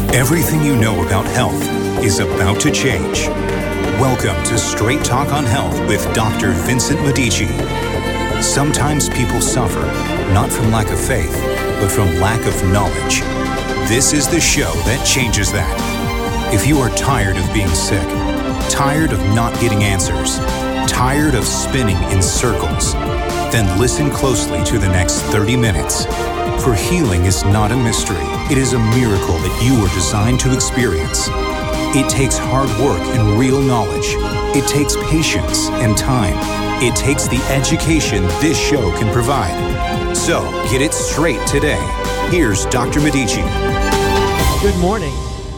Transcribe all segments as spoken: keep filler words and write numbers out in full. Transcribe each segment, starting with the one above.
Everything you know about health is about to change. Welcome to Straight Talk on Health with Doctor Vincent Medici. Sometimes people suffer, not from lack of faith, but from lack of knowledge. This is the show that changes that. If you are tired of being sick, tired of not getting answers, tired of spinning in circles, then listen closely to the next thirty minutes. For healing is not a mystery. It is a miracle that you were designed to experience. It takes hard work and real knowledge. It takes patience and time. It takes the education this show can provide. So get it straight today. Here's Doctor Medici. Good morning.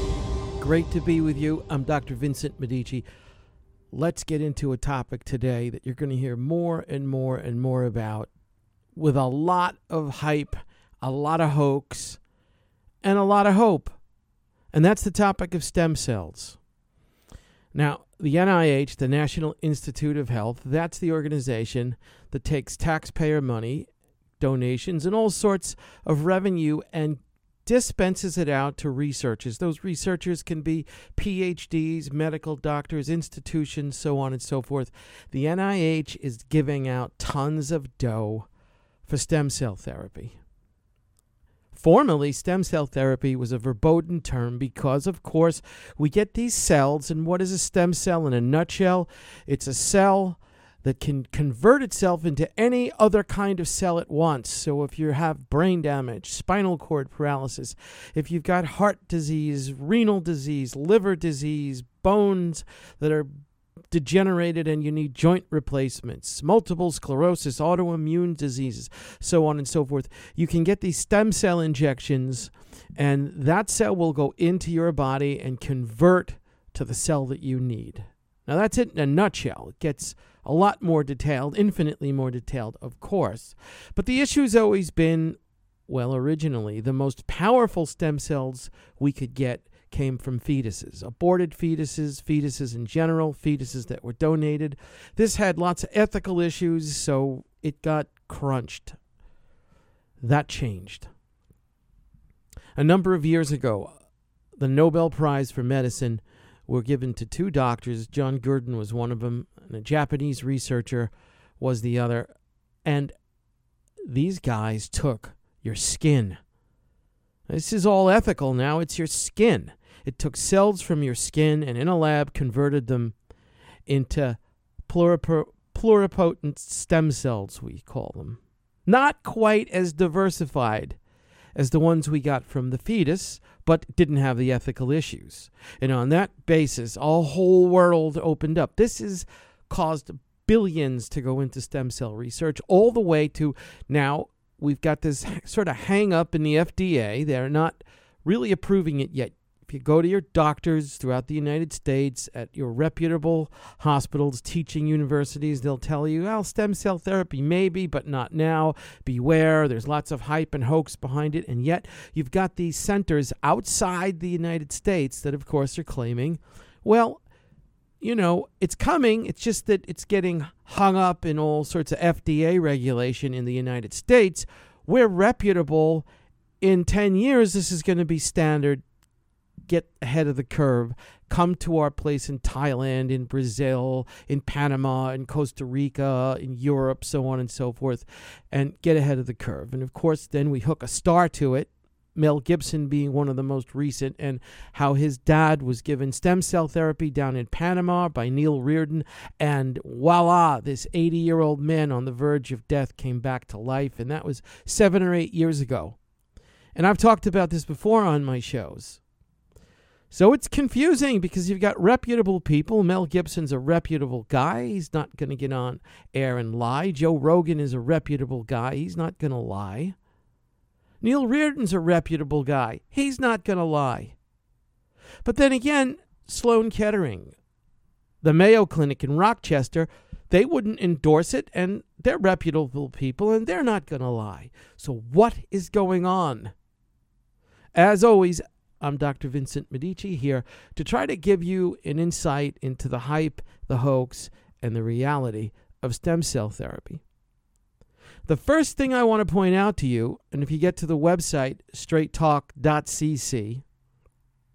Great to be with you. I'm Doctor Vincent Medici. Let's get into a topic today that you're going to hear more and more and more about, with a lot of hype, a lot of hoax, and a lot of hope. And that's the topic of stem cells. Now, the N I H, the National Institute of Health, that's the organization that takes taxpayer money, donations, and all sorts of revenue and dispenses it out to researchers. Those researchers can be P H Ds, medical doctors, institutions, so on and so forth. The N I H is giving out tons of dough for stem cell therapy. Formerly, stem cell therapy was a verboten term because, of course, we get these cells, and what is a stem cell in a nutshell? It's a cell that can convert itself into any other kind of cell at once. So if you have brain damage, spinal cord paralysis, if you've got heart disease, renal disease, liver disease, bones that are degenerated and you need joint replacements, multiple sclerosis, autoimmune diseases, so on and so forth, you can get these stem cell injections, and that cell will go into your body and convert to the cell that you need. Now that's it in a nutshell. It gets a lot more detailed, infinitely more detailed, of course. But the issue's always been, well, originally, the most powerful stem cells we could get came from fetuses, aborted fetuses, fetuses in general, fetuses that were donated. This had lots of ethical issues, so it got crunched. That changed. A number of years ago, the Nobel Prize for Medicine were given to two doctors. John Gurdon was one of them, and a Japanese researcher was the other. And these guys took your skin. This is all ethical now. It's your skin. It took cells from your skin and in a lab converted them into pluripo- pluripotent stem cells, we call them. Not quite as diversified as the ones we got from the fetus, but didn't have the ethical issues. And on that basis, a whole world opened up. This has caused billions to go into stem cell research, all the way to now we've got this sort of hang up in the F D A. They're not really approving it yet. If you go to your doctors throughout the United States, at your reputable hospitals, teaching universities, they'll tell you, well, stem cell therapy maybe, but not now. Beware, there's lots of hype and hoax behind it. And yet you've got these centers outside the United States that, of course, are claiming, well, you know, it's coming. It's just that it's getting hung up in all sorts of F D A regulation in the United States. We're reputable. In ten years, this is going to be standard. Get ahead of the curve. Come to our place in Thailand, in Brazil, in Panama, in Costa Rica, in Europe, so on and so forth, and get ahead of the curve. And of course, then we hook a star to it, Mel Gibson being one of the most recent, and how his dad was given stem cell therapy down in Panama by Neil Reardon, and voila, this eighty-year-old man on the verge of death came back to life, and that was seven or eight years ago. And I've talked about this before on my shows. So it's confusing because you've got reputable people. Mel Gibson's a reputable guy. He's not going to get on air and lie. Joe Rogan is a reputable guy. He's not going to lie. Neil Reardon's a reputable guy. He's not going to lie. But then again, Sloan Kettering, the Mayo Clinic in Rochester, they wouldn't endorse it, and they're reputable people, and they're not going to lie. So what is going on? As always, I'm Doctor Vincent Medici here to try to give you an insight into the hype, the hoax, and the reality of stem cell therapy. The first thing I want to point out to you, and if you get to the website, straight talk dot c c,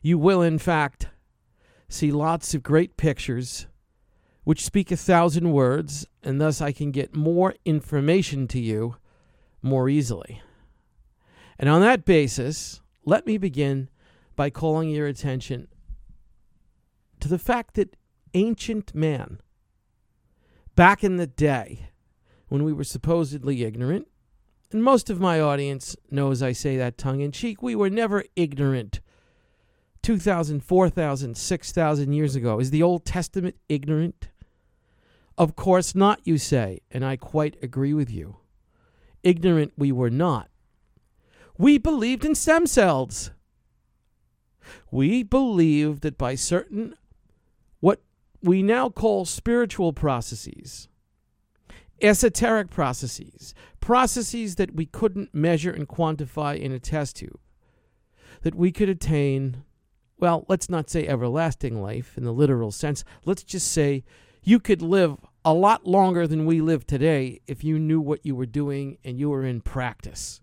You will, in fact, see lots of great pictures which speak a thousand words, and thus I can get more information to you more easily. And on that basis, let me begin by calling your attention to the fact that ancient man, back in the day when we were supposedly ignorant, and most of my audience knows I say that tongue-in-cheek, we were never ignorant. two thousand, four thousand, six thousand years ago. Is the Old Testament ignorant? Of course not, you say, and I quite agree with you. Ignorant we were not. We believed in stem cells. We believed that by certain, what we now call spiritual processes, esoteric processes, processes that we couldn't measure and quantify in a test tube, that we could attain, well, let's not say everlasting life in the literal sense. Let's just say you could live a lot longer than we live today if you knew what you were doing and you were in practice.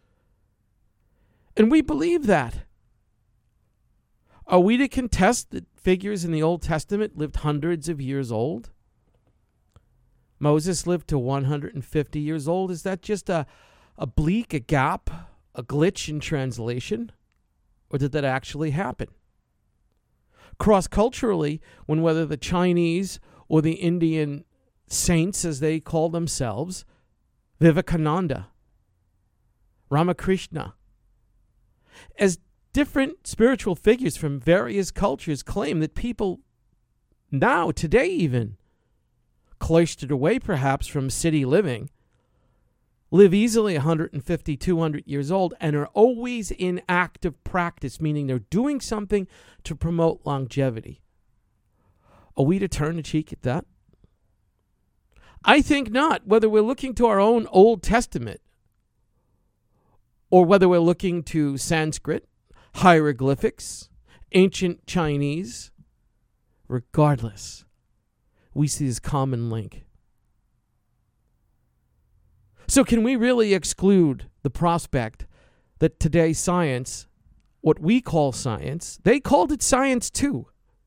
And we believe that. Are we to contest that figures in the Old Testament lived hundreds of years old? Moses lived to one hundred fifty years old. Is that just a, a bleak, a gap, a glitch in translation? Or did that actually happen? Cross-culturally, when whether the Chinese or the Indian saints, as they call themselves, Vivekananda, Ramakrishna, as different spiritual figures from various cultures claim that people now, today even, cloistered away perhaps from city living, live easily one hundred fifty, two hundred years old and are always in active practice, meaning they're doing something to promote longevity. Are we to turn the cheek at that? I think not. Whether we're looking to our own Old Testament or whether we're looking to Sanskrit, hieroglyphics, ancient Chinese, regardless, we see this common link. So can we really exclude the prospect that today science, what we call science, they called it science too.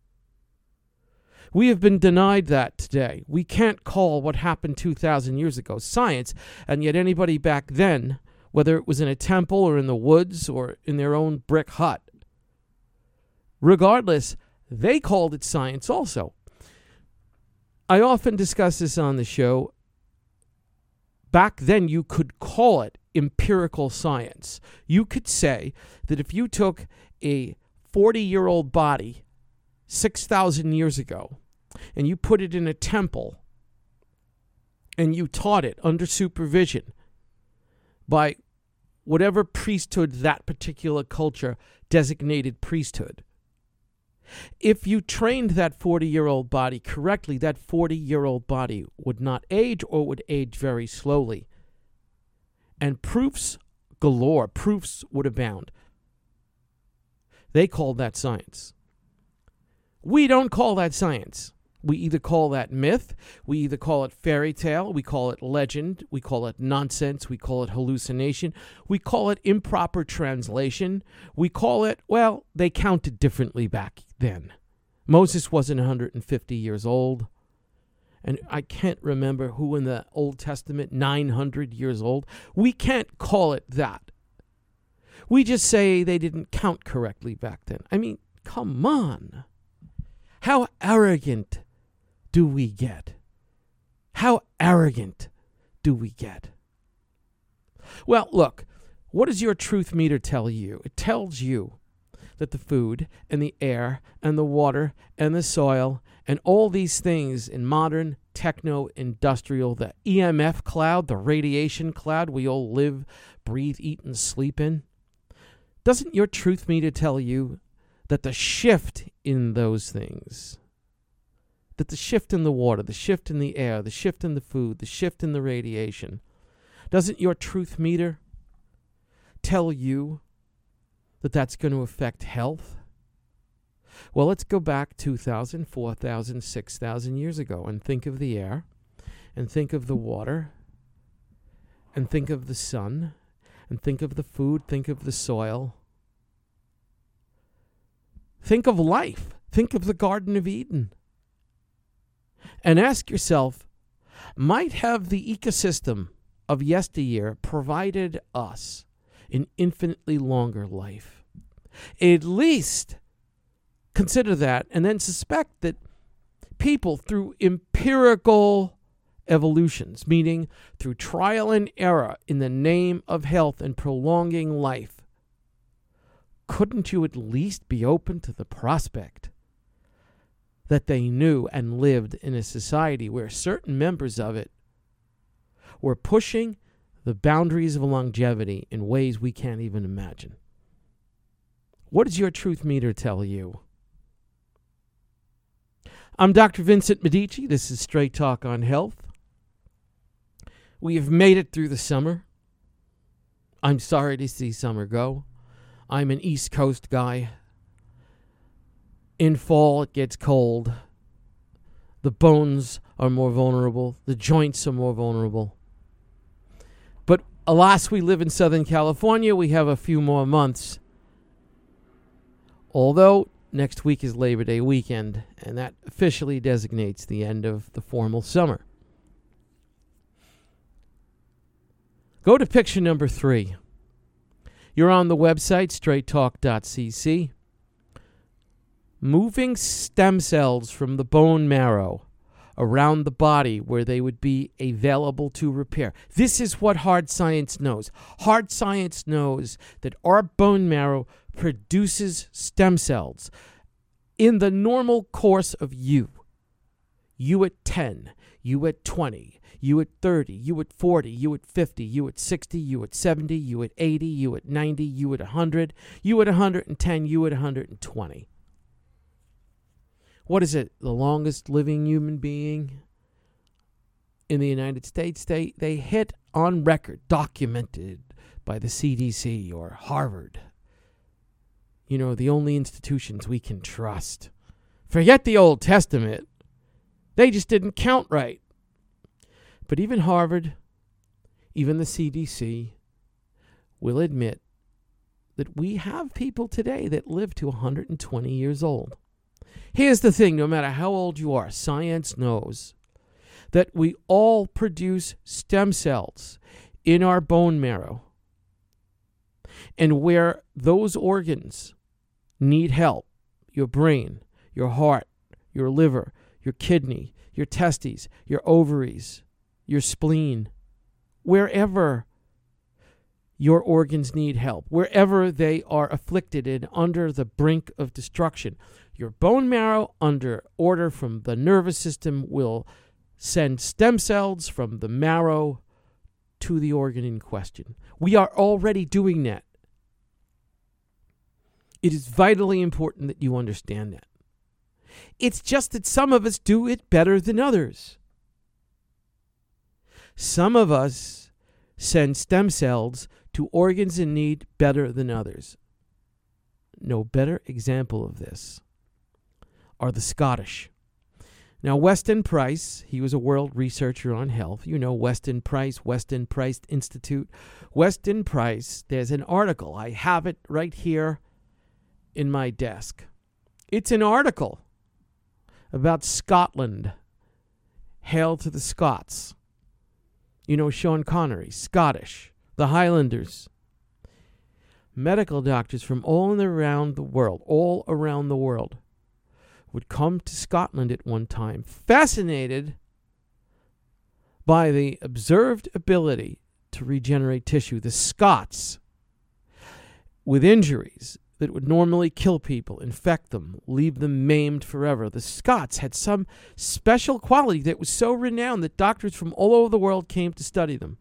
We have been denied that today. We can't call what happened two thousand years ago science, and yet anybody back then, whether it was in a temple or in the woods or in their own brick hut, regardless, they called it science also. I often discuss this on the show. Back then, you could call it empirical science. You could say that if you took a forty-year-old body six thousand years ago and you put it in a temple and you taught it under supervision by whatever priesthood that particular culture designated priesthood, if you trained that forty-year-old body correctly, that forty-year-old body would not age or would age very slowly. And proofs galore, proofs would abound. They called that science. We don't call that science. We either call that myth, we either call it fairy tale, we call it legend, we call it nonsense, we call it hallucination, we call it improper translation, we call it, well, they counted differently back then. Moses wasn't one hundred fifty years old, and I can't remember who in the Old Testament, nine hundred years old. We can't call it that. We just say they didn't count correctly back then. I mean, come on. How arrogant do we get? How arrogant do we get? Well, look, what does your truth meter tell you? It tells you that the food and the air and the water and the soil and all these things in modern techno-industrial, the E M F cloud, the radiation cloud we all live, breathe, eat, and sleep in, doesn't your truth meter tell you that the shift in those things, that the shift in the water, the shift in the air, the shift in the food, the shift in the radiation, doesn't your truth meter tell you that that's going to affect health? Well, let's go back two thousand, four thousand, six thousand years ago and think of the air, and think of the water, and think of the sun, and think of the food, think of the soil. Think of life. Think of the Garden of Eden. And ask yourself, might have the ecosystem of yesteryear provided us an infinitely longer life? At least consider that, and then suspect that people, through empirical evolutions, meaning through trial and error in the name of health and prolonging life, couldn't you at least be open to the prospect that they knew and lived in a society where certain members of it were pushing the boundaries of longevity in ways we can't even imagine? What does your truth meter tell you? I'm Doctor Vincent Medici. This is Straight Talk on Health. We have made it through the summer. I'm sorry to see summer go. I'm an East Coast guy. In fall, it gets cold. The bones are more vulnerable. The joints are more vulnerable. But alas, we live in Southern California. We have a few more months. Although next week is Labor Day weekend, and that officially designates the end of the formal summer. Go to picture number three. You're on the website, straight talk dot c c. Moving stem cells from the bone marrow around the body where they would be available to repair. This is what hard science knows. Hard science knows that our bone marrow produces stem cells in the normal course of you. You at ten, you at twenty, you at thirty, you at forty, you at fifty, you at sixty, you at seventy, you at eighty, you at ninety, you at one hundred, you at one hundred ten, you at one hundred twenty. What is it? The longest living human being in the United States? They, they hit on record, documented by the C D C or Harvard. You know, the only institutions we can trust. Forget the Old Testament. They just didn't count right. But even Harvard, even the C D C, will admit that we have people today that live to one hundred twenty years old. Here's the thing, no matter how old you are, science knows that we all produce stem cells in our bone marrow. And where those organs need help, your brain, your heart, your liver, your kidney, your testes, your ovaries, your spleen, wherever your organs need help, wherever they are afflicted and under the brink of destruction, your bone marrow, under order from the nervous system, will send stem cells from the marrow to the organ in question. We are already doing that. It is vitally important that you understand that. It's just that some of us do it better than others. Some of us send stem cells to organs in need better than others. No better example of this are the Scottish. Now, Weston Price, he was a world researcher on health. You know Weston Price, Weston Price Institute. Weston Price, there's an article. I have it right here in my desk. It's an article about Scotland. Hail to the Scots. You know Sean Connery, Scottish. The Highlanders. Medical doctors from all and around the world, all around the world, would come to Scotland at one time, fascinated by the observed ability to regenerate tissue. The Scots, with injuries that would normally kill people, infect them, leave them maimed forever. The Scots had some special quality that was so renowned that doctors from all over the world came to study them.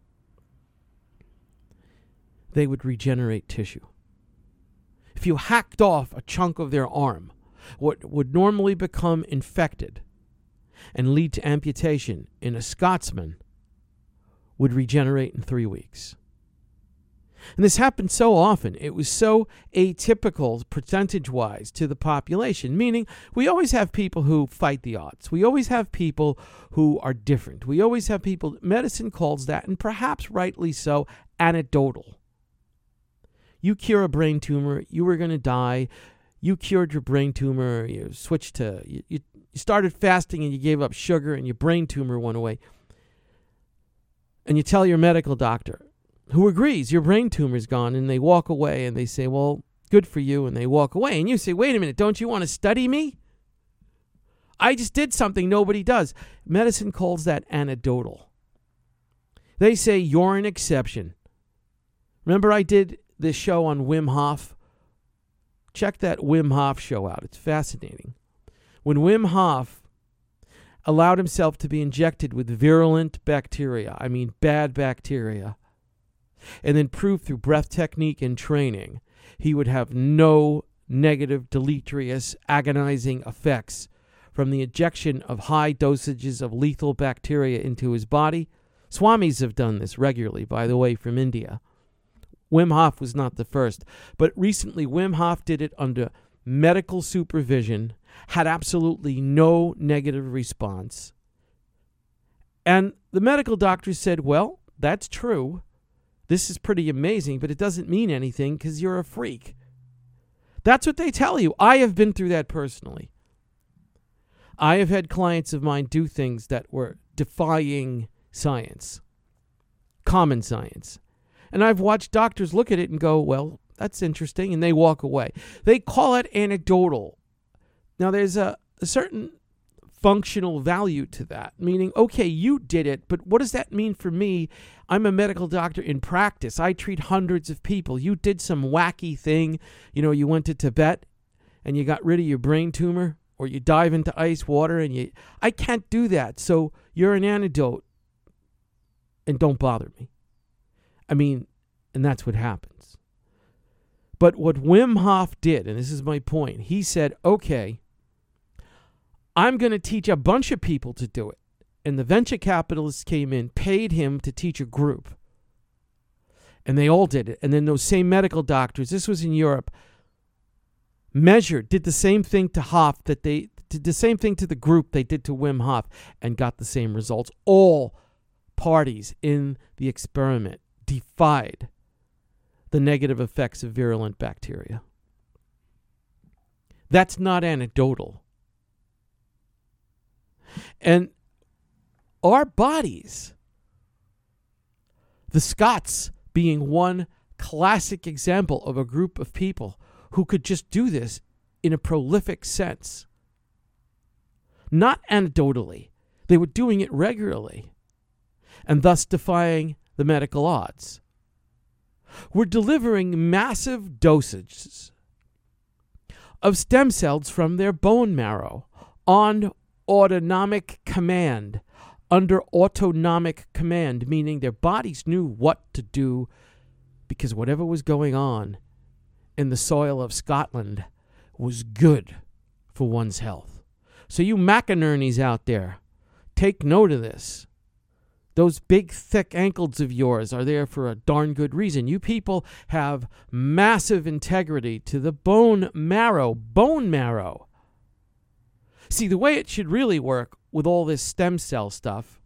They would regenerate tissue. If you hacked off a chunk of their arm, what would normally become infected and lead to amputation in a Scotsman would regenerate in three weeks. And this happened so often. It was so atypical percentage-wise to the population, meaning we always have people who fight the odds. We always have people who are different. We always have people, medicine calls that, and perhaps rightly so, anecdotal. You cure a brain tumor, you are going to die. you cured your brain tumor, you switched to, you, you started fasting and you gave up sugar and your brain tumor went away. And you tell your medical doctor, who agrees your brain tumor's gone, and they walk away and they say, well, good for you, and they walk away. And you say, wait a minute, don't you want to study me? I just did something nobody does. Medicine calls that anecdotal. They say you're an exception. Remember I did this show on Wim Hof? Check that Wim Hof show out. It's fascinating. When Wim Hof allowed himself to be injected with virulent bacteria, I mean bad bacteria, and then proved through breath technique and training, he would have no negative, deleterious, agonizing effects from the injection of high dosages of lethal bacteria into his body. Swamis have done this regularly, by the way, from India. Wim Hof was not the first, but recently Wim Hof did it under medical supervision, had absolutely no negative response. And the medical doctor said, well, that's true. This is pretty amazing, but it doesn't mean anything because you're a freak. That's what they tell you. I have been through that personally. I have had clients of mine do things that were defying science, common science. And I've watched doctors look at it and go, well, that's interesting, and they walk away. They call it anecdotal. Now, there's a, a certain functional value to that, meaning, okay, you did it, but what does that mean for me? I'm a medical doctor in practice. I treat hundreds of people. You did some wacky thing. You know, you went to Tibet and you got rid of your brain tumor, or you dive into ice water and you... I can't do that, so you're an antidote, and don't bother me. I mean, and that's what happens. But what Wim Hof did, and this is my point, he said, okay, I'm going to teach a bunch of people to do it. And the venture capitalists came in, paid him to teach a group. And they all did it. And then those same medical doctors, this was in Europe, measured, did the same thing to Hof that they did the same thing to the group they did to Wim Hof and got the same results. All parties in the experiment defied the negative effects of virulent bacteria. That's not anecdotal. And our bodies, the Scots being one classic example of a group of people who could just do this in a prolific sense. Not anecdotally. They were doing it regularly and thus defying the medical odds. We're delivering massive dosages of stem cells from their bone marrow on autonomic command, under autonomic command, meaning their bodies knew what to do because whatever was going on in the soil of Scotland was good for one's health. So you McInerney's out there, take note of this. Those big, thick ankles of yours are there for a darn good reason. You people have massive integrity to the bone marrow. Bone marrow. See, the way it should really work with all this stem cell stuff,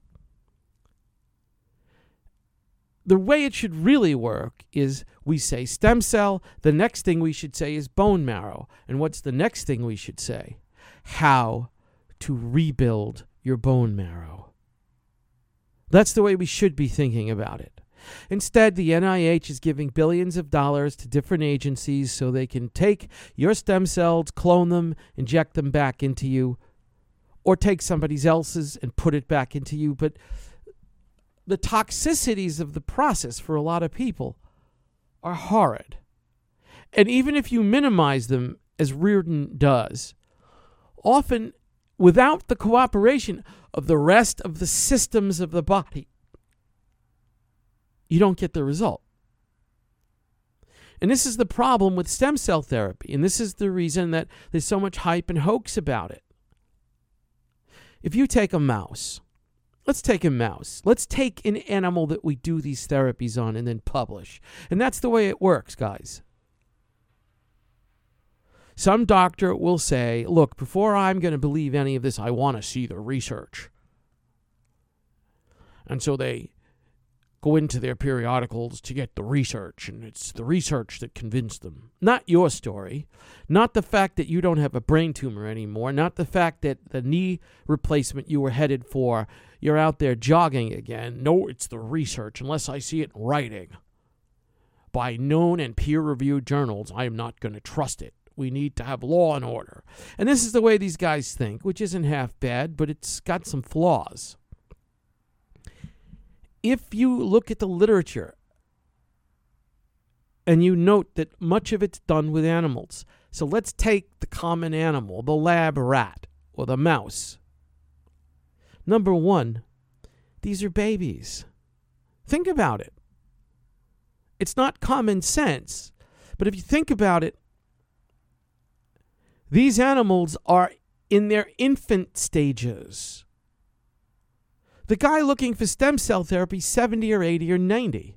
the way it should really work is we say stem cell. The next thing we should say is bone marrow. And what's the next thing we should say? How to rebuild your bone marrow. That's the way we should be thinking about it. Instead, the N I H is giving billions of dollars to different agencies so they can take your stem cells, clone them, inject them back into you, or take somebody else's and put it back into you. But the toxicities of the process for a lot of people are horrid. And even if you minimize them, as Reardon does, often without the cooperation of the rest of the systems of the body, you don't get the result. And this is the problem with stem cell therapy, and this is the reason that there's so much hype and hoax about it. If you take a mouse, let's take a mouse. Let's take an animal that we do these therapies on and then publish. And that's the way it works, guys. Some doctor will say, look, before I'm going to believe any of this, I want to see the research. And so they go into their periodicals to get the research, and it's the research that convinced them. Not your story, not the fact that you don't have a brain tumor anymore, not the fact that the knee replacement you were headed for, you're out there jogging again. No, it's the research, unless I see it in writing by known and peer-reviewed journals, I am not going to trust it. We need to have law and order. And this is the way these guys think, which isn't half bad, but it's got some flaws. If you look at the literature and you note that much of it's done with animals. So let's take the common animal, the lab rat or the mouse. Number one, these are babies. Think about it. It's not common sense, but if you think about it, these animals are in their infant stages. The guy looking for stem cell therapy, seventy or eighty or ninety.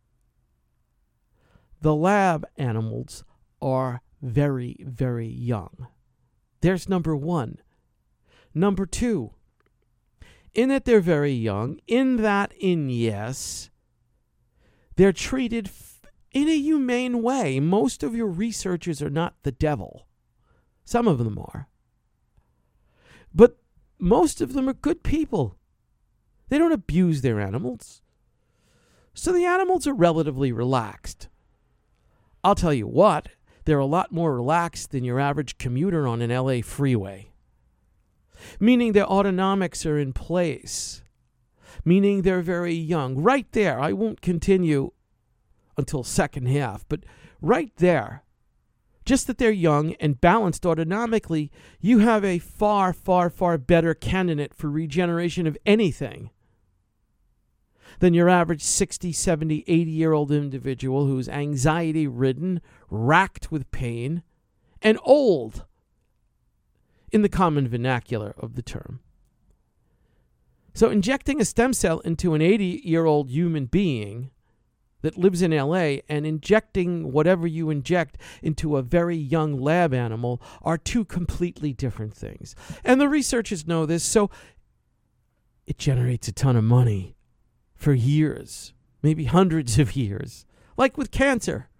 The lab animals are very, very young. There's number one. Number two, in that they're very young, in that, in yes, they're treated f- in a humane way. Most of your researchers are not the devil. Some of them are. But most of them are good people. They don't abuse their animals. So the animals are relatively relaxed. I'll tell you what, they're a lot more relaxed than your average commuter on an L A freeway. Meaning their autonomics are in place. Meaning they're very young. Right there, I won't continue until second half, but right there, just that they're young and balanced autonomically, you have a far, far, far better candidate for regeneration of anything than your average sixty, seventy, eighty-year-old individual who's anxiety-ridden, racked with pain, and old in the common vernacular of the term. So injecting a stem cell into an eighty-year-old human being that lives in L A and injecting whatever you inject into a very young lab animal are two completely different things. And the researchers know this, so it generates a ton of money for years, maybe hundreds of years, like with cancer.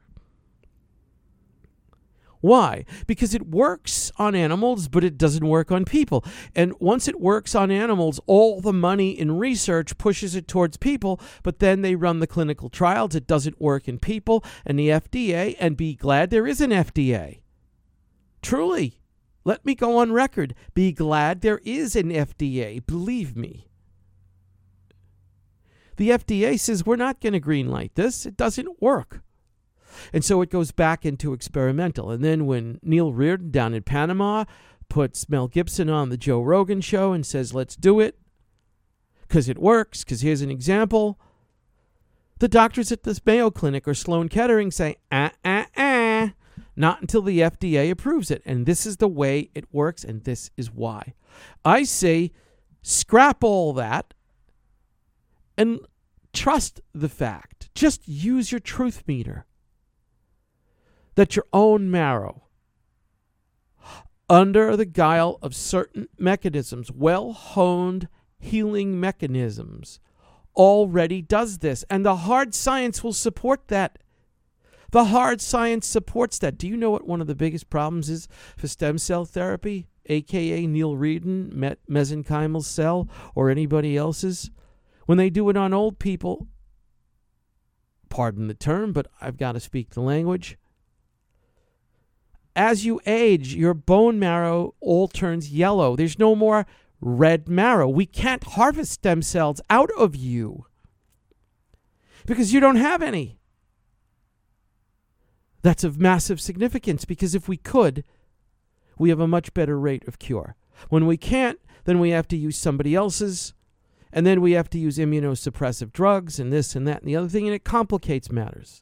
Why? Because it works on animals, but it doesn't work on people. And once it works on animals, all the money in research pushes it towards people, but then they run the clinical trials. It doesn't work in people, and the F D A, and be glad there is an F D A. Truly, let me go on record. Be glad there is an F D A. Believe me. The F D A says we're not going to greenlight this. It doesn't work. And so it goes back into experimental. And then when Neil Reardon down in Panama puts Mel Gibson on the Joe Rogan show and says, let's do it, because it works, because here's an example, the doctors at this Mayo Clinic or Sloan Kettering say, ah, ah, ah, not until the F D A approves it. And this is the way it works, and this is why. I say scrap all that and trust the fact. Just use your truth meter that your own marrow, under the guile of certain mechanisms, well-honed healing mechanisms, already does this. And the hard science will support that. The hard science supports that. Do you know what one of the biggest problems is for stem cell therapy, a k a. Neil Reardon, met mesenchymal cell, or anybody else's? When they do it on old people, pardon the term, but I've got to speak the language. As you age, your bone marrow all turns yellow. There's no more red marrow. We can't harvest stem cells out of you because you don't have any. That's of massive significance, because if we could, we have a much better rate of cure. When we can't, then we have to use somebody else's, and then we have to use immunosuppressive drugs and this and that and the other thing, and it complicates matters.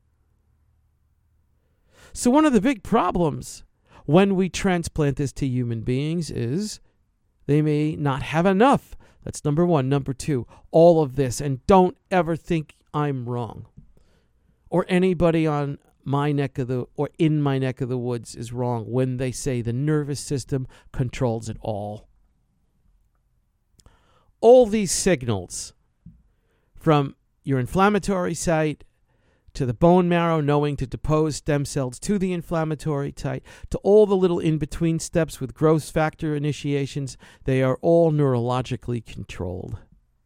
So one of the big problems when we transplant this to human beings is they may not have enough. That's number one. Number two, all of this, and don't ever think I'm wrong or anybody on my neck of the or in my neck of the woods is wrong when they say the nervous system controls it all. All these signals from your inflammatory site, to the bone marrow knowing to depose stem cells to the inflammatory site, to all the little in-between steps with growth factor initiations, they are all neurologically controlled.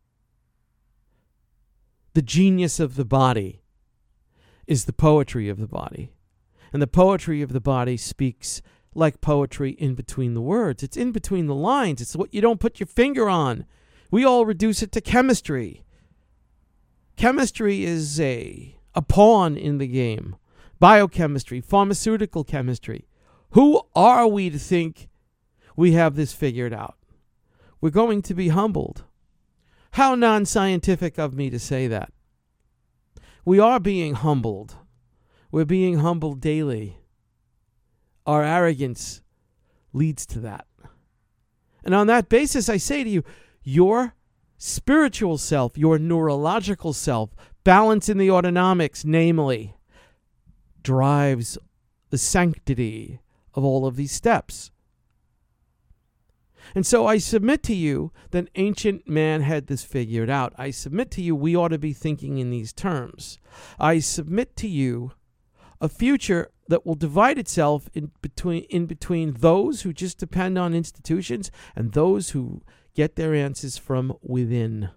The genius of the body is the poetry of the body. And the poetry of the body speaks like poetry in between the words. It's in between the lines. It's what you don't put your finger on. We all reduce it to chemistry. Chemistry is a, a pawn in the game. Biochemistry, pharmaceutical chemistry. Who are we to think we have this figured out? We're going to be humbled. How non-scientific of me to say that. We are being humbled. We're being humbled daily. Our arrogance leads to that. And on that basis, I say to you, your spiritual self, your neurological self, balance in the autonomics, namely, drives the sanctity of all of these steps. And so I submit to you that ancient man had this figured out. I submit to you we ought to be thinking in these terms. I submit to you a future that will divide itself in between in between those who just depend on institutions and those who get their answers from within.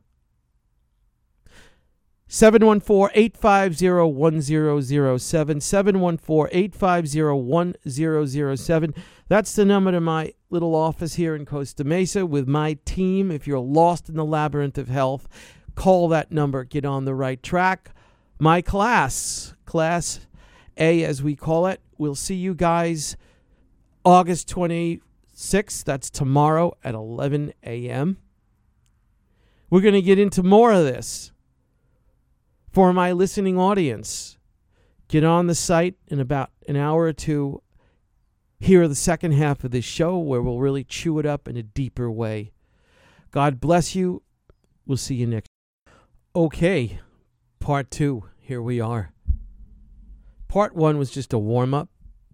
seven one four, eight five zero, one zero zero seven, seven one four, eight five zero, one zero zero seven. That's the number to my little office here in Costa Mesa with my team. If you're lost in the labyrinth of health, call that number, get on the right track. My class, Class A as we call it, we'll see you guys August twenty-sixth. That's tomorrow at eleven a.m. We're going to get into more of this. For my listening audience, get on the site in about an hour or two. Hear the second half of this show where we'll really chew it up in a deeper way. God bless you. We'll see you next. Okay, part two. Here we are. Part one was just a warm-up.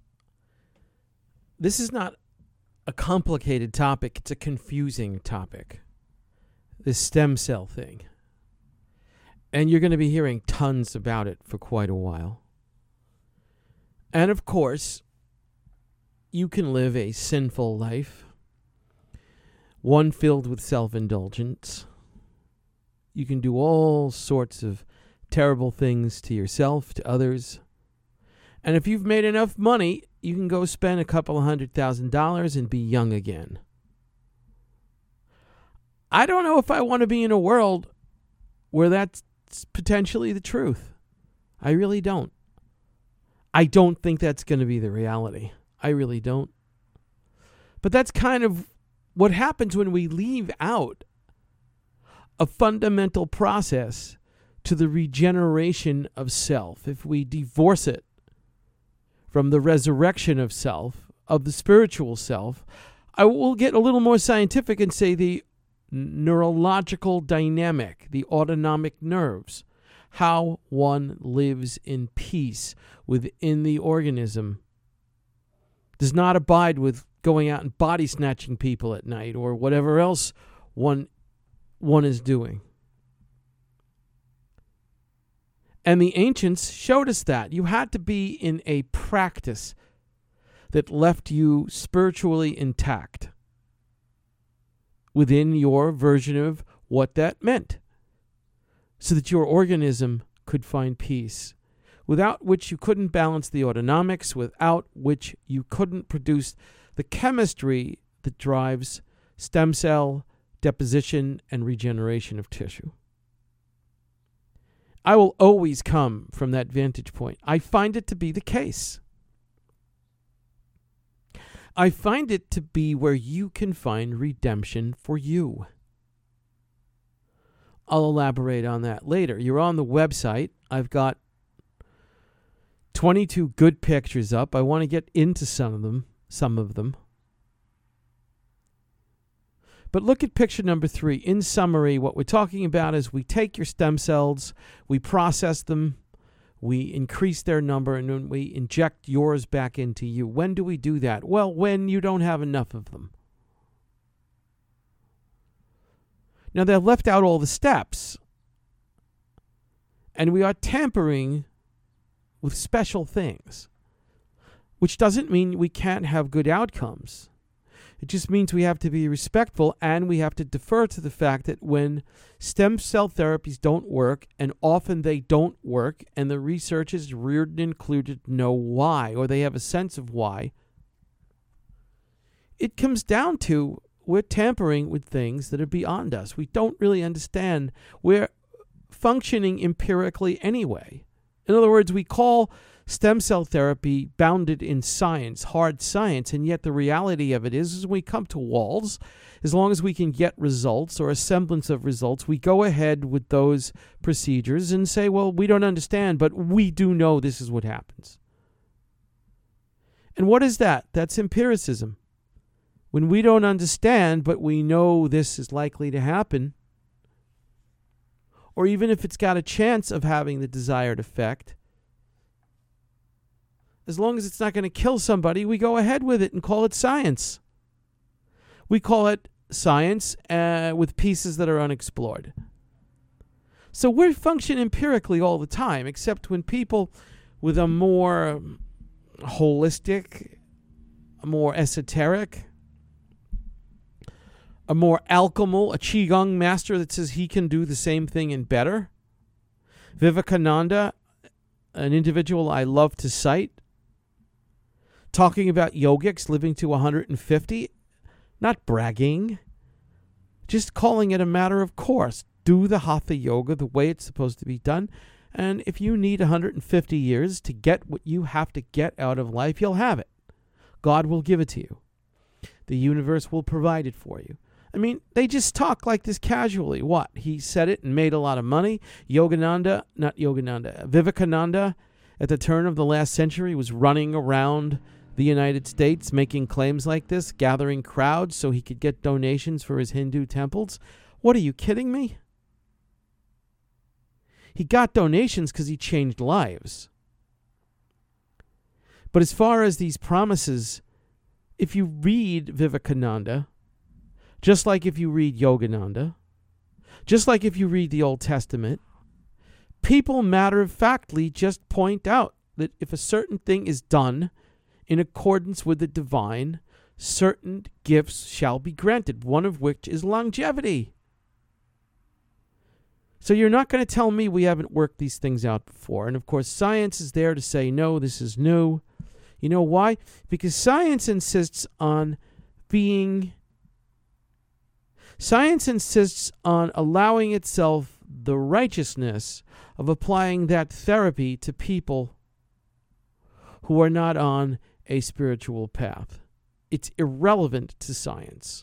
This is not a complicated topic. It's a confusing topic. This stem cell thing. And you're going to be hearing tons about it for quite a while. And of course, you can live a sinful life, one filled with self-indulgence. You can do all sorts of terrible things to yourself, to others. And if you've made enough money, you can go spend a couple of hundred thousand dollars and be young again. I don't know if I want to be in a world where that's potentially the truth. I really don't. I don't think that's going to be the reality. I really don't. But that's kind of what happens when we leave out a fundamental process to the regeneration of self. If we divorce it from the resurrection of self, of the spiritual self, I will get a little more scientific and say the neurological dynamic, the autonomic nerves, how one lives in peace within the organism, does not abide with going out and body snatching people at night or whatever else one one is doing. And the ancients showed us that. You had to be in a practice that left you spiritually intact within your version of what that meant, so that your organism could find peace, without which you couldn't balance the autonomics, without which you couldn't produce the chemistry that drives stem cell deposition and regeneration of tissue. I will always come from that vantage point. I find it to be the case. I find it to be where you can find redemption for you. I'll elaborate on that later. You're on the website. I've got twenty-two good pictures up. I want to get into some of them, some of them. But look at picture number three. In summary, what we're talking about is we take your stem cells, we process them, we increase their number, and then we inject yours back into you. When do we do that? Well, when you don't have enough of them. Now, they've left out all the steps. And we are tampering with special things, which doesn't mean we can't have good outcomes. It just means we have to be respectful, and we have to defer to the fact that when stem cell therapies don't work, and often they don't work, and the researchers, Reardon included, know why, or they have a sense of why, it comes down to we're tampering with things that are beyond us. We don't really understand. We're functioning empirically anyway. In other words, we call stem cell therapy bounded in science, hard science, and yet the reality of it is, is we come to walls. As long as we can get results or a semblance of results, we go ahead with those procedures and say, well, we don't understand, but we do know this is what happens. And what is that? That's empiricism. When we don't understand, but we know this is likely to happen, or even if it's got a chance of having the desired effect, as long as it's not going to kill somebody, we go ahead with it and call it science. We call it science uh, with pieces that are unexplored. So we function empirically all the time, except when people with a more holistic, a more esoteric, a more alchemal, a Qigong master that says he can do the same thing and better. Vivekananda, an individual I love to cite, talking about yogics living to one hundred fifty, not bragging, just calling it a matter of course. Do the Hatha Yoga the way it's supposed to be done, and if you need one hundred fifty years to get what you have to get out of life, you'll have it. God will give it to you. The universe will provide it for you. I mean, they just talk like this casually. What? He said it and made a lot of money. Yogananda, not Yogananda, Vivekananda, at the turn of the last century, was running around the United States making claims like this, gathering crowds so he could get donations for his Hindu temples. What, are you kidding me? He got donations because he changed lives. But as far as these promises, if you read Vivekananda, just like if you read Yogananda, just like if you read the Old Testament, people matter-of-factly just point out that if a certain thing is done in accordance with the divine, certain gifts shall be granted, one of which is longevity. So you're not going to tell me we haven't worked these things out before. And of course, science is there to say, no, this is new. You know why? Because science insists on being... Science insists on allowing itself the righteousness of applying that therapy to people who are not on a spiritual path. It's irrelevant to science.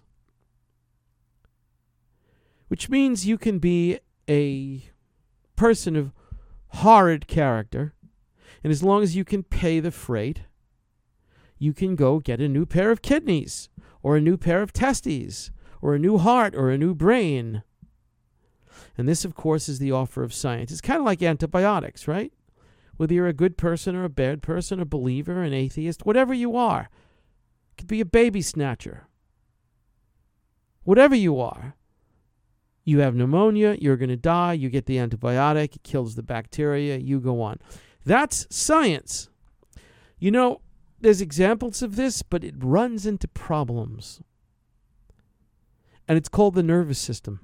Which means you can be a person of horrid character, and as long as you can pay the freight, you can go get a new pair of kidneys, or a new pair of testes, or a new heart, or a new brain. And this, of course, is the offer of science. It's kind of like antibiotics, right? Whether you're a good person or a bad person, a believer, an atheist, whatever you are. It could be a baby snatcher. Whatever you are. You have pneumonia, you're going to die, you get the antibiotic, it kills the bacteria, you go on. That's science. You know, there's examples of this, but it runs into problems. And it's called the nervous system.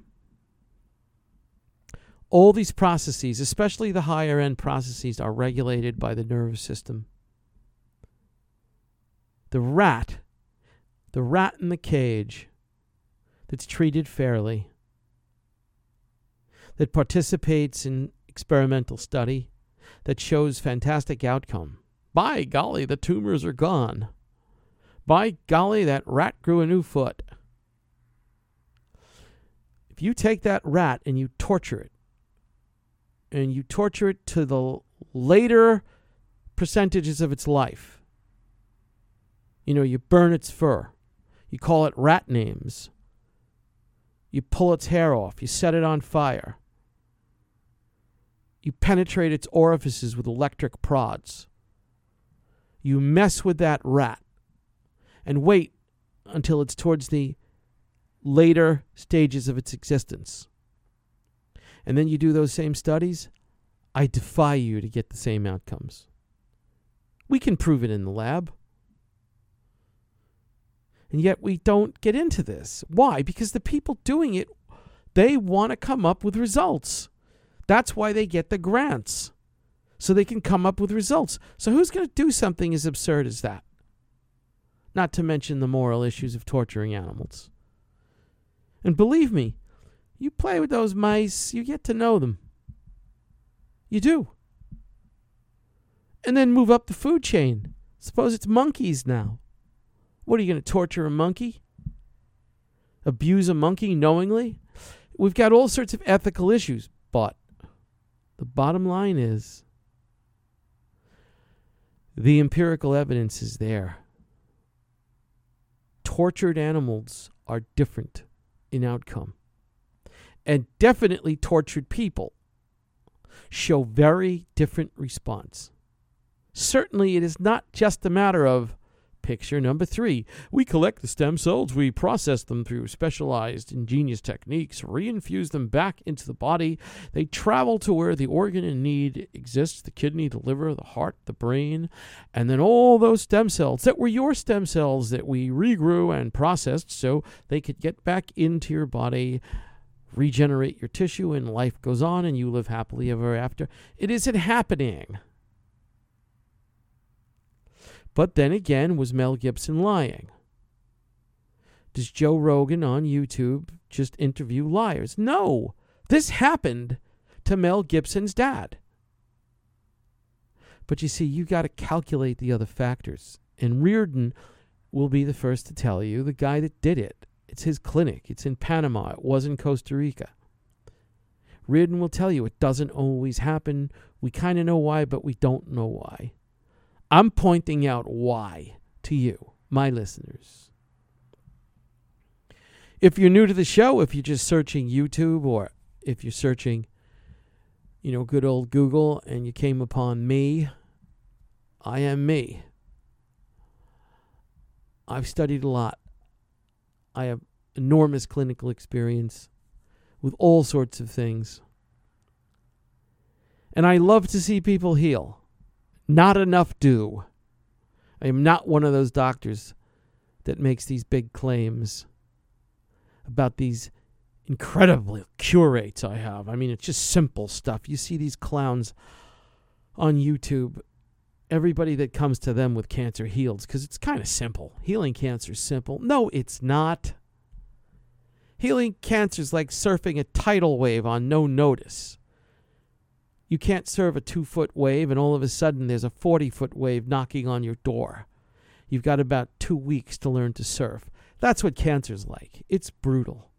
All these processes, especially the higher end processes, are regulated by the nervous system. The rat, the rat in the cage that's treated fairly, that participates in experimental study, that shows fantastic outcome. By golly, the tumors are gone. By golly, that rat grew a new foot. If you take that rat and you torture it, and you torture it to the later percentages of its life, you know, you burn its fur, you call it rat names, you pull its hair off, you set it on fire, you penetrate its orifices with electric prods, you mess with that rat, and wait until it's towards the later stages of its existence. And then you do those same studies, I defy you to get the same outcomes. We can prove it in the lab. And yet we don't get into this. Why? Because the people doing it, they want to come up with results. That's why they get the grants, so they can come up with results. So who's going to do something as absurd as that? Not to mention the moral issues of torturing animals. And believe me, you play with those mice, you get to know them. You do. And then move up the food chain. Suppose it's monkeys now. What, are you going to torture a monkey? Abuse a monkey knowingly? We've got all sorts of ethical issues, but the bottom line is the empirical evidence is there. Tortured animals are different in outcome. And definitely tortured people show very different response. Certainly it is not just a matter of picture number three. We collect the stem cells, we process them through specialized ingenious techniques, reinfuse them back into the body. They travel to where the organ in need exists, the kidney, the liver, the heart, the brain, and then all those stem cells that were your stem cells that we regrew and processed so they could get back into your body, regenerate your tissue, and life goes on and you live happily ever after. It isn't happening. But then again, was Mel Gibson lying? Does Joe Rogan on YouTube just interview liars? No. This happened to Mel Gibson's dad. But you see, you got to calculate the other factors. And Reardon will be the first to tell you, the guy that did it. It's his clinic. It's in Panama. It was in Costa Rica. Reardon will tell you it doesn't always happen. We kind of know why, but we don't know why. I'm pointing out why to you, my listeners. If you're new to the show, if you're just searching YouTube, or if you're searching, you know, good old Google, and you came upon me, I am me. I've studied a lot. I have enormous clinical experience with all sorts of things. And I love to see people heal. Not enough do. I am not one of those doctors that makes these big claims about these incredible cure rates I have. I mean, it's just simple stuff. You see these clowns on YouTube. Everybody that comes to them with cancer heals because it's kind of simple. Healing cancer is simple. No, it's not. Healing cancer is like surfing a tidal wave on no notice. You can't surf a two-foot wave, and all of a sudden there's a forty-foot wave knocking on your door. You've got about two weeks to learn to surf. That's what cancer's like. It's brutal.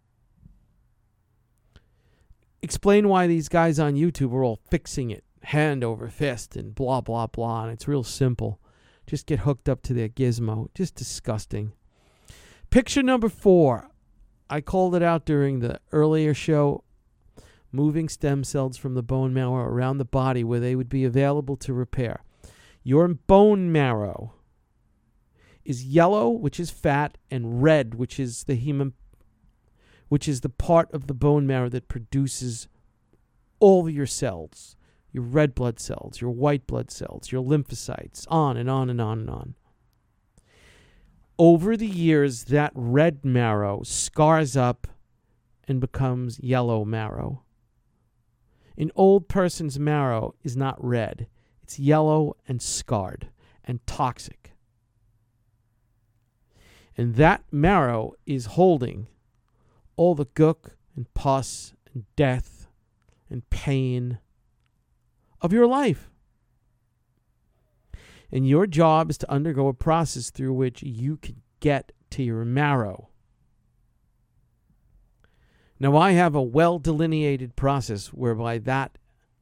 Explain why these guys on YouTube are all fixing it, hand over fist, and blah, blah, blah, and it's real simple. Just get hooked up to their gizmo. Just disgusting. Picture number four. I called it out during the earlier show. Moving stem cells from the bone marrow around the body where they would be available to repair. Your bone marrow is yellow, which is fat, and red, which is the hemum, which is the part of the bone marrow that produces all of your cells, your red blood cells, your white blood cells, your lymphocytes, on and on and on and on. Over the years, that red marrow scars up and becomes yellow marrow. An old person's marrow is not red. It's yellow and scarred and toxic. And that marrow is holding all the gook and pus and death and pain of your life. And your job is to undergo a process through which you can get to your marrow. Now, I have a well-delineated process whereby that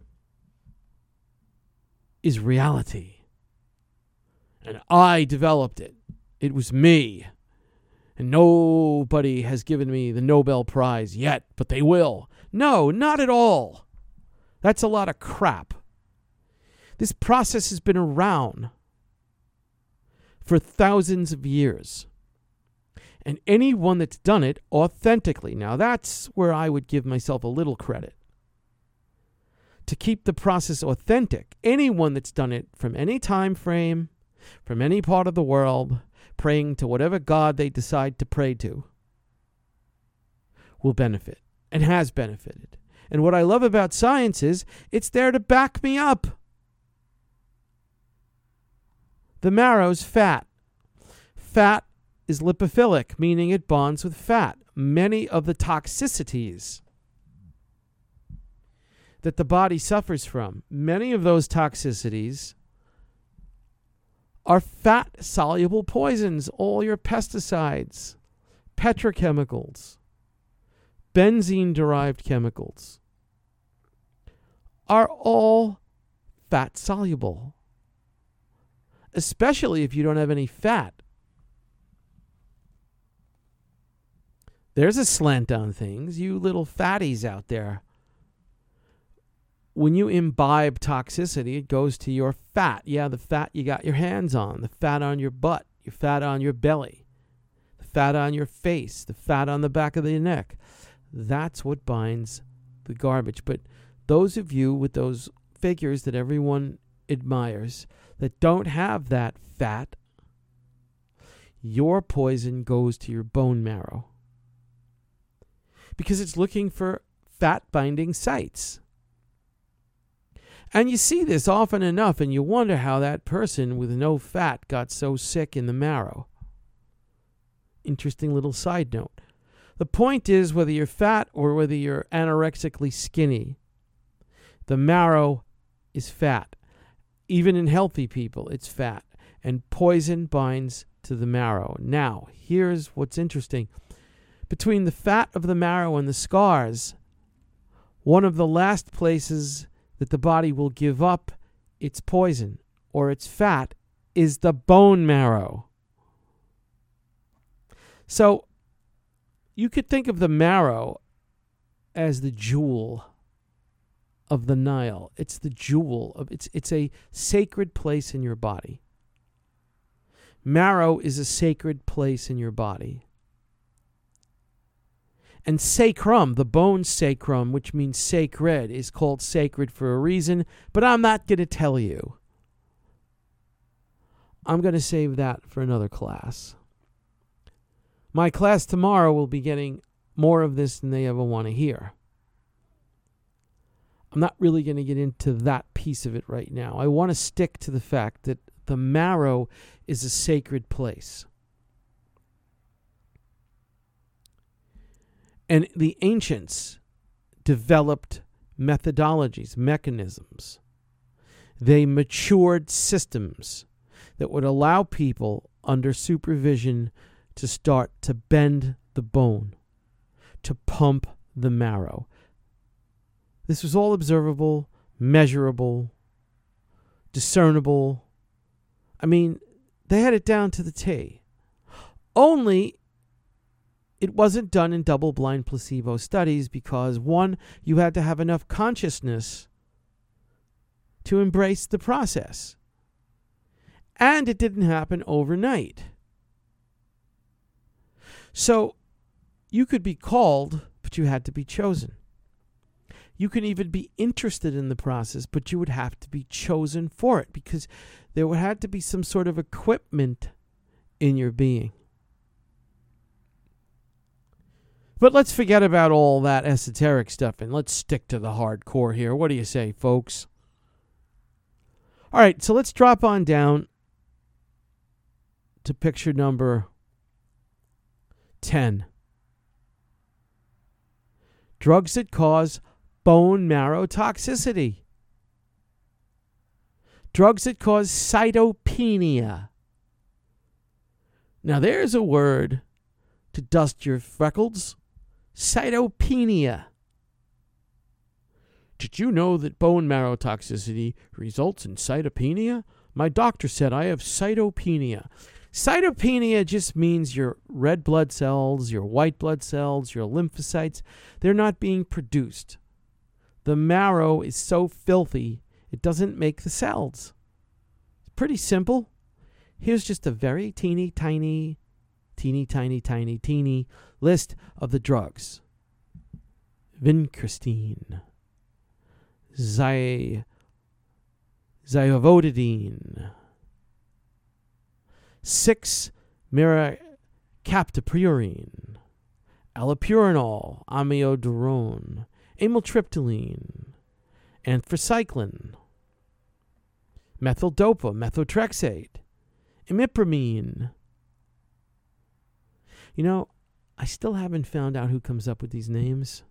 is reality. And I developed it. It was me. And nobody has given me the Nobel Prize yet, but they will. No, not at all. That's a lot of crap. This process has been around for thousands of years. And anyone that's done it authentically, now that's where I would give myself a little credit. to keep the process authentic. Anyone that's done it from any time frame, from any part of the world, praying to whatever God they decide to pray to, will benefit and has benefited. And what I love about science is it's there to back me up. The marrow's fat. Fat is lipophilic, meaning it bonds with fat. Many of the toxicities that the body suffers from, many of those toxicities are fat-soluble poisons. All your pesticides, petrochemicals, benzene-derived chemicals are all fat-soluble, especially if you don't have any fat. There's a slant on things, you little fatties out there. When you imbibe toxicity, it goes to your fat. Yeah, the fat you got your hands on, the fat on your butt, your fat on your belly, the fat on your face, the fat on the back of the neck. That's what binds the garbage. But those of you with those figures that everyone admires that don't have that fat, your poison goes to your bone marrow because it's looking for fat-binding sites. And you see this often enough, and you wonder how that person with no fat got so sick in the marrow. Interesting little side note. The point is, whether you're fat or whether you're anorexically skinny, the marrow is fat. Even in healthy people, it's fat. And poison binds to the marrow. Now, here's what's interesting. Between the fat of the marrow and the scars, one of the last places that the body will give up its poison or its fat is the bone marrow. So you could think of the marrow as the jewel of the Nile. It's the jewel of it's it's a sacred place in your body. Marrow is a sacred place in your body. And sacrum, the bone sacrum, which means sacred, is called sacred for a reason, but I'm not going to tell you. I'm going to save that for another class. My class tomorrow will be getting more of this than they ever want to hear. I'm not really going to get into that piece of it right now. I want to stick to the fact that the marrow is a sacred place. And the ancients developed methodologies, mechanisms. They matured systems that would allow people under supervision to start to bend the bone, to pump the marrow. This was all observable, measurable, discernible. I mean, they had it down to the T. Only it wasn't done in double-blind placebo studies because, one, you had to have enough consciousness to embrace the process. And it didn't happen overnight. So you could be called, but you had to be chosen. You can even be interested in the process, but you would have to be chosen for it because there would have to be some sort of equipment in your being. But let's forget about all that esoteric stuff and let's stick to the hardcore here. What do you say, folks? All right, so let's drop on down to picture number ten. Drugs that cause bone marrow toxicity. Drugs that cause cytopenia. Now there's a word to dust your freckles. Cytopenia. Did you know that bone marrow toxicity results in cytopenia? My doctor said I have cytopenia. Cytopenia just means your red blood cells, your white blood cells, your lymphocytes, they're not being produced. The marrow is so filthy, it doesn't make the cells. It's pretty simple. Here's just a very teeny tiny, teeny tiny, tiny, teeny list of the drugs. Vincristine, zy, zyovotidine, six miracaptopurine, allopurinol, amiodarone, amitriptyline, anthracycline, methyldopa, methotrexate, imipramine. You know, I still haven't found out who comes up with these names.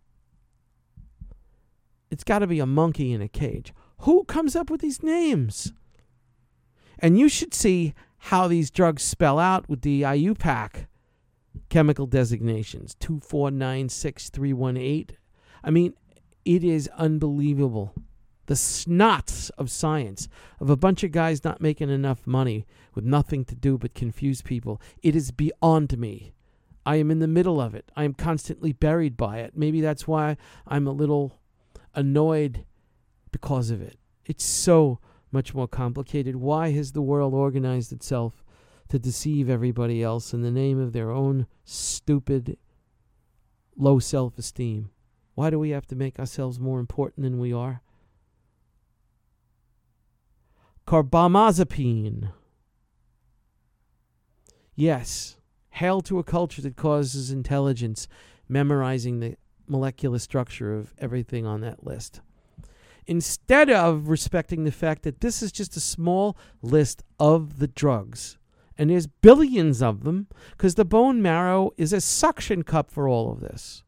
It's got to be a monkey in a cage. Who comes up with these names? And you should see how these drugs spell out with the I U P A C chemical designations, two four nine six three one eight. I mean, it is unbelievable. The snots of science, of a bunch of guys not making enough money with nothing to do but confuse people. It is beyond me. I am in the middle of it. I am constantly buried by it. Maybe that's why I'm a little annoyed because of it. It's so much more complicated. Why has the world organized itself to deceive everybody else in the name of their own stupid, low self-esteem? Why do we have to make ourselves more important than we are? Carbamazepine. Yes, hail to a culture that causes intelligence, memorizing the molecular structure of everything on that list, instead of respecting the fact that this is just a small list of the drugs. And there's billions of them, because the bone marrow is a suction cup for all of this.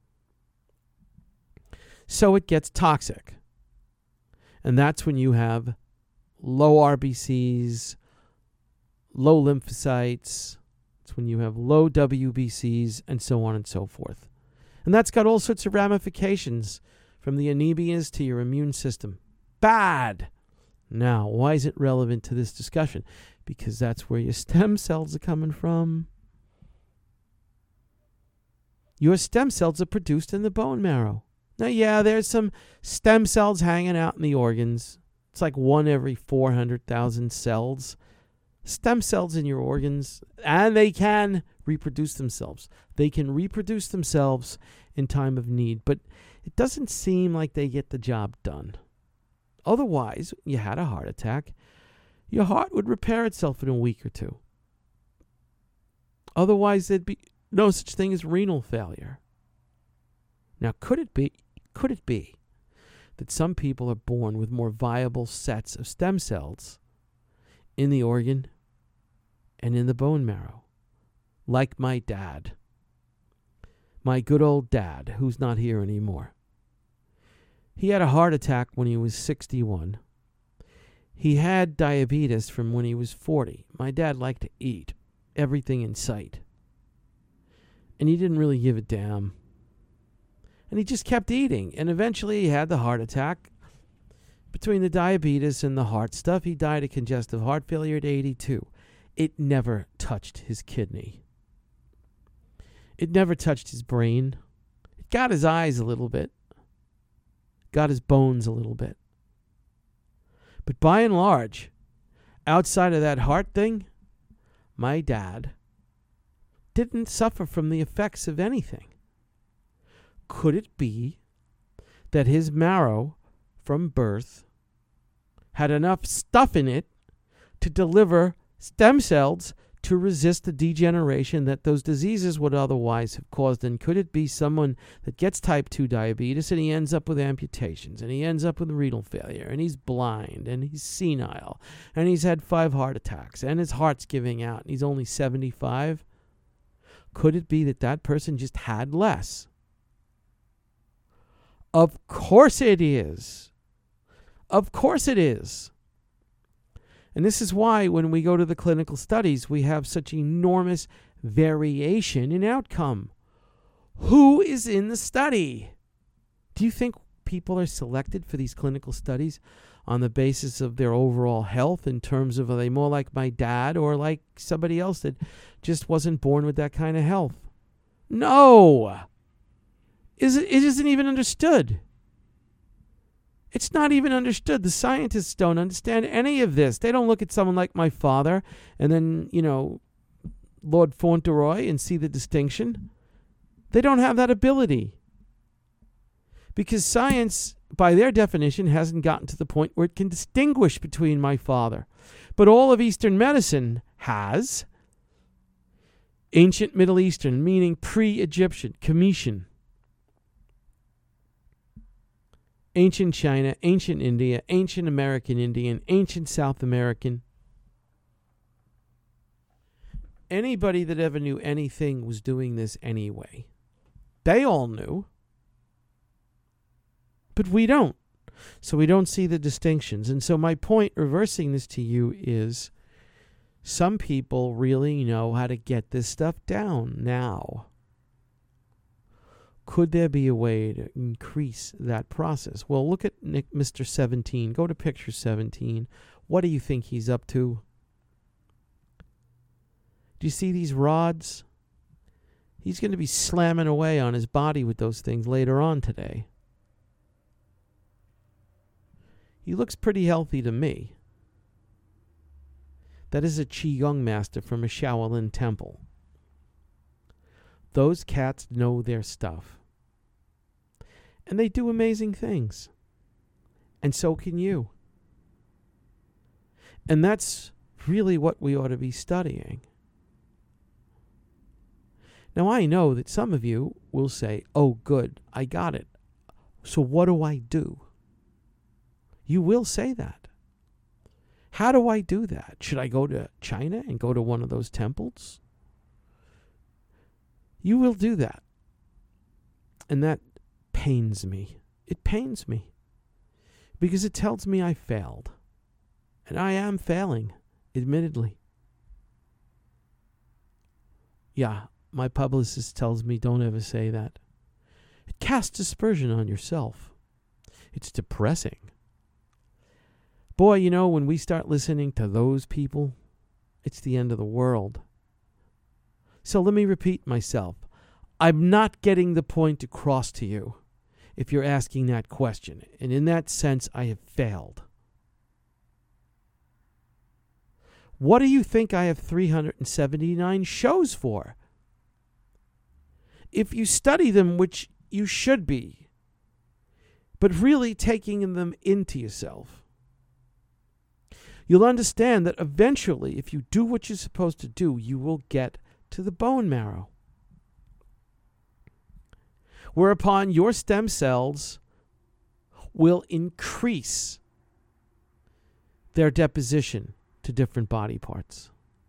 So it gets toxic. And that's when you have low R B Cs, low lymphocytes. It's when you have low W B Cs, and so on and so forth. And that's got all sorts of ramifications, from the anemias to your immune system. Bad. Now, why is it relevant to this discussion? Because that's where your stem cells are coming from. Your stem cells are produced in the bone marrow. Now, yeah, there's some stem cells hanging out in the organs. It's like one every four hundred thousand cells. Stem cells in your organs, and they can reproduce themselves. They can reproduce themselves in time of need, but it doesn't seem like they get the job done. Otherwise, you had a heart attack, your heart would repair itself in a week or two. Otherwise, there'd be no such thing as renal failure. Now, could it be, could it be that some people are born with more viable sets of stem cells in the organ and in the bone marrow, like my dad, my good old dad, who's not here anymore? He had a heart attack when he was sixty-one. He had diabetes from when he was forty. My dad liked to eat everything in sight, and he didn't really give a damn. And he just kept eating, and eventually he had the heart attack. Between the diabetes and the heart stuff, he died of congestive heart failure at eighty-two. It never touched his kidney. It never touched his brain. It got his eyes a little bit. Got his bones a little bit. But by and large, outside of that heart thing, my dad didn't suffer from the effects of anything. Could it be that his marrow from birth had enough stuff in it to deliver stem cells to resist the degeneration that those diseases would otherwise have caused? And could it be someone that gets type two diabetes and he ends up with amputations and he ends up with renal failure and he's blind and he's senile and he's had five heart attacks and his heart's giving out and he's only seventy-five? Could it be that that person just had less? Of course it is. Of course it is. And this is why when we go to the clinical studies, we have such enormous variation in outcome. Who is in the study? Do you think people are selected for these clinical studies on the basis of their overall health, in terms of, are they more like my dad or like somebody else that just wasn't born with that kind of health? No. Is it, it isn't even understood. It's not even understood. The scientists don't understand any of this. They don't look at someone like my father and then, you know, Lord Fauntleroy and see the distinction. They don't have that ability. Because science, by their definition, hasn't gotten to the point where it can distinguish between my father. But all of Eastern medicine has. Ancient Middle Eastern, meaning pre-Egyptian, Cometian. Ancient China, ancient India, ancient American Indian, ancient South American. Anybody that ever knew anything was doing this anyway. They all knew. But we don't. So we don't see the distinctions. And so my point, reversing this to you, is some people really know how to get this stuff down now. Could there be a way to increase that process? Well, look at Nick, Mister seventeen. Go to picture seventeen. What do you think he's up to? Do you see these rods? He's going to be slamming away on his body with those things later on today. He looks pretty healthy to me. That is a Qigong master from a Shaolin temple. Those cats know their stuff. And they do amazing things. And so can you. And that's really what we ought to be studying. Now, I know that some of you will say, oh, good, I got it. So what do I do? You will say that. How do I do that? Should I go to China and go to one of those temples? You will do that. And that pains me. It pains me. Because it tells me I failed. And I am failing, admittedly. Yeah, my publicist tells me don't ever say that. It casts aspersion on yourself. It's depressing. Boy, you know, when we start listening to those people, it's the end of the world. So let me repeat myself. I'm not getting the point across to you if you're asking that question. And in that sense, I have failed. What do you think I have three hundred seventy-nine shows for? If you study them, which you should be, but really taking them into yourself, you'll understand that eventually, if you do what you're supposed to do, you will get to the bone marrow. Whereupon your stem cells will increase their deposition to different body parts.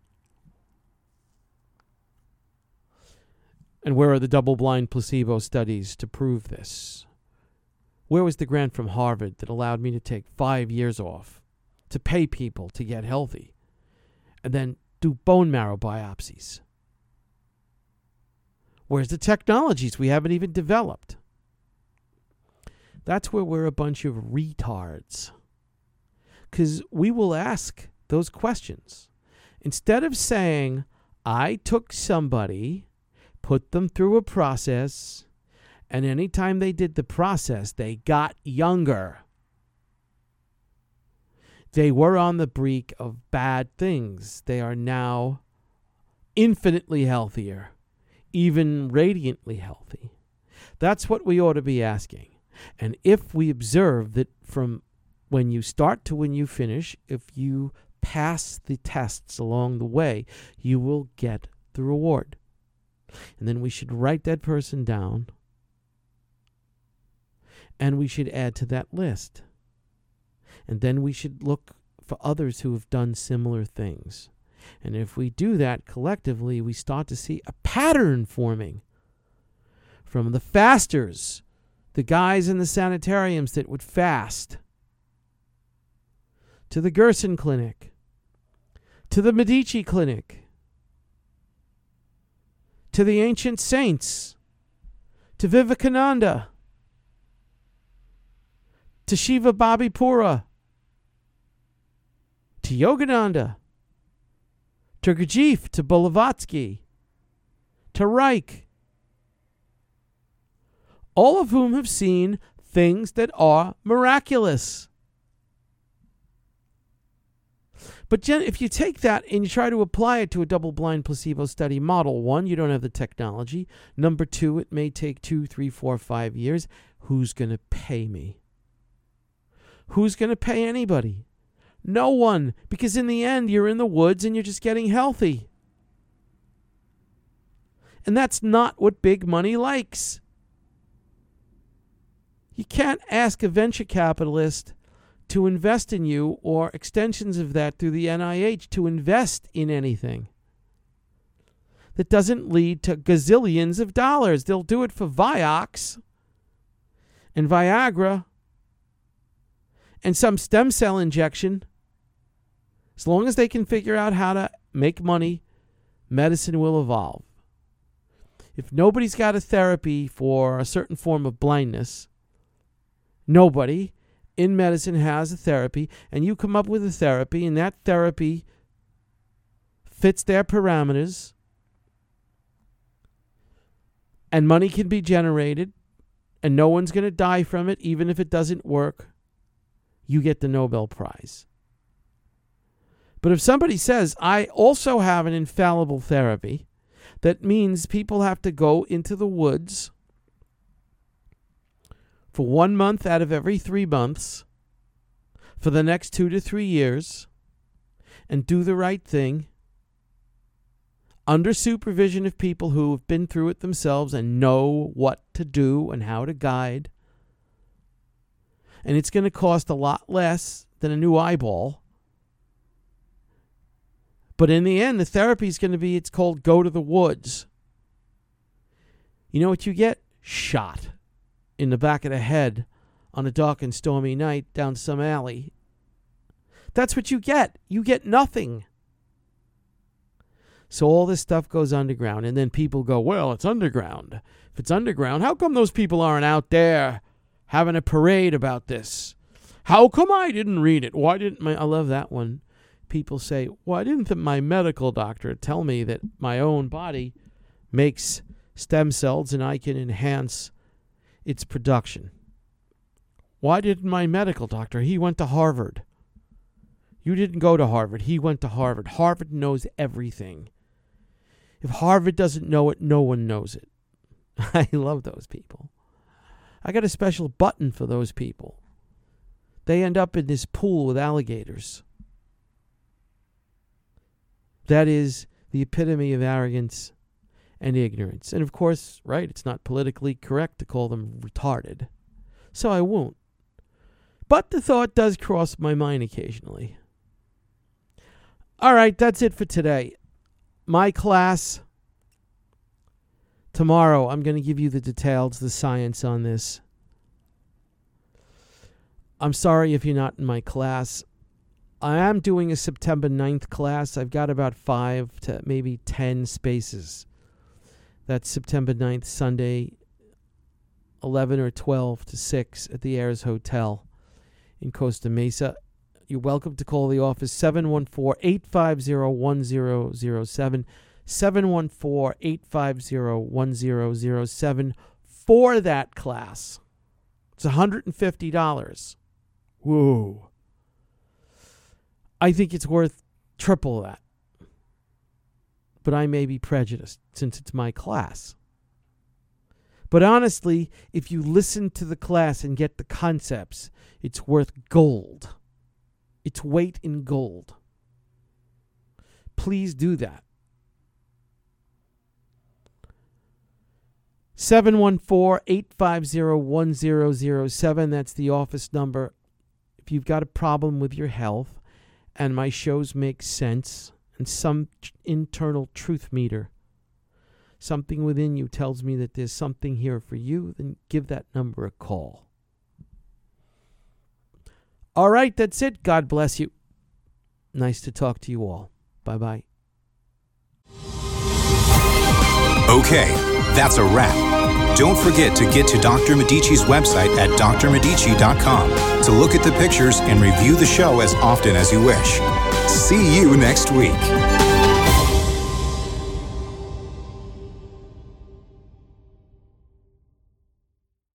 And where are the double-blind placebo studies to prove this? Where was the grant from Harvard that allowed me to take five years off to pay people to get healthy and then do bone marrow biopsies? Where's the technologies we haven't even developed? That's where we're a bunch of retards. Because we will ask those questions. Instead of saying, I took somebody, put them through a process, and anytime they did the process, they got younger. They were on the brink of bad things. They are now infinitely healthier, even radiantly healthy. That's what we ought to be asking. And if we observe that from when you start to when you finish, if you pass the tests along the way, you will get the reward. And then we should write that person down, and we should add to that list. And then we should look for others who have done similar things. And if we do that collectively, we start to see a pattern forming from the fasters, the guys in the sanitariums that would fast, to the Gerson Clinic, to the Medici Clinic, to the ancient saints, to Vivekananda, to Shiva Bobby Pura, to Yogananda, to Gurdjieff, to Blavatsky, to Reich, all of whom have seen things that are miraculous. But gen- if you take that and you try to apply it to a double-blind placebo study model, one, you don't have the technology. Number two, it may take two, three, four, five years. Who's going to pay me? Who's going to pay anybody? No one, because in the end, you're in the woods and you're just getting healthy. And that's not what big money likes. You can't ask a venture capitalist to invest in you or extensions of that through the N I H to invest in anything that doesn't lead to gazillions of dollars. They'll do it for Vioxx and Viagra and some stem cell injection. As long as they can figure out how to make money, medicine will evolve. If nobody's got a therapy for a certain form of blindness, nobody in medicine has a therapy, and you come up with a therapy, and that therapy fits their parameters, and money can be generated, and no one's going to die from it, even if it doesn't work, you get the Nobel Prize. But if somebody says, I also have an infallible therapy, that means people have to go into the woods for one month out of every three months for the next two to three years and do the right thing under supervision of people who have been through it themselves and know what to do and how to guide. And it's going to cost a lot less than a new eyeball. But in the end, the therapy is going to be, it's called go to the woods. You know what you get? Shot in the back of the head on a dark and stormy night down some alley. That's what you get. You get nothing. So all this stuff goes underground, and then people go, well, it's underground. If it's underground, how come those people aren't out there having a parade about this? How come I didn't read it? Why didn't my... I love that one. People say, why didn't my medical doctor tell me that my own body makes stem cells and I can enhance its production? Why didn't my medical doctor? He went to Harvard. You didn't go to Harvard. He went to Harvard. Harvard knows everything. If Harvard doesn't know it, no one knows it. I love those people. I got a special button for those people. They end up in this pool with alligators. That is the epitome of arrogance and ignorance. And of course, right, it's not politically correct to call them retarded. So I won't. But the thought does cross my mind occasionally. All right, that's it for today. My class, tomorrow, I'm going to give you the details, the science on this. I'm sorry if you're not in my class. I am doing a September ninth class. I've got about five to maybe ten spaces. That's September ninth, Sunday, eleven or twelve to six at the Ayers Hotel in Costa Mesa. You're welcome to call the office, seven one four, eight five zero, one zero zero seven, seven one four, eight five zero, one zero zero seven for that class. It's one hundred fifty dollars. Whoa. I think it's worth triple that. But I may be prejudiced since it's my class. But honestly, if you listen to the class and get the concepts, it's worth gold. It's weight in gold. Please do that. seven one four, eight five zero, one zero zero seven. That's the office number. If you've got a problem with your health and my shows make sense and some t- internal truth meter, something within you tells me that there's something here for you, then give that number a call. All right, that's it. God bless you. Nice to talk to you all. Bye-bye. Okay, that's a wrap. Don't forget to get to Doctor Medici's website at d r medici dot com to look at the pictures and review the show as often as you wish. See you next week.